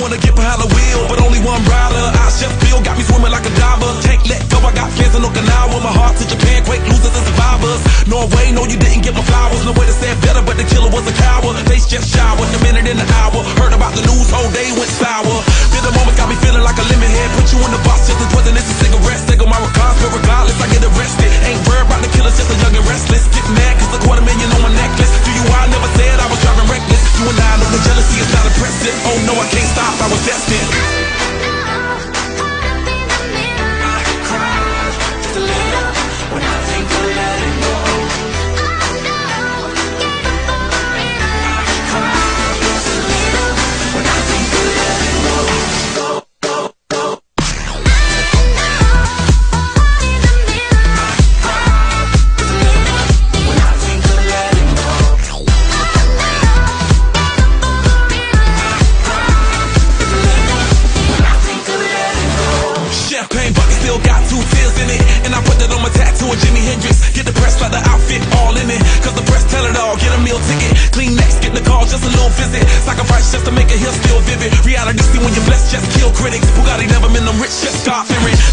wanna get behind the wheel, but only one rider. I just feel got me swimming like a diver. Can't let go, I got fans in Okinawa. My heart to Japan, quake losers and survivors. Norway, no, you didn't get my flowers. No way to say it better, but the killer was a coward. Face just showered, a minute in the hour. Heard about the news, whole day went sour. Feel the moment got me feeling like a lemon head. Put you in the box, just as poison, it's a cigarette. Take on my regards, but regardless, I get arrested. Ain't worried about the killers, just a young and restless. Get mad, cause a $250,000 on my necklace. Do you I never said I was driving reckless. You and I know the jealousy is not impressive. Oh no, I can't stop, I was destined. Got 2 tears in it, and I put that on my tattoo of Jimi Hendrix. Get the press like the outfit all in it, cause the press tell it all. Get a meal ticket, clean next, get the call, just a little visit. Sacrifice just to make it here still vivid. Reality see when you're blessed, just kill critics. Bugatti never been them rich, just God fearing.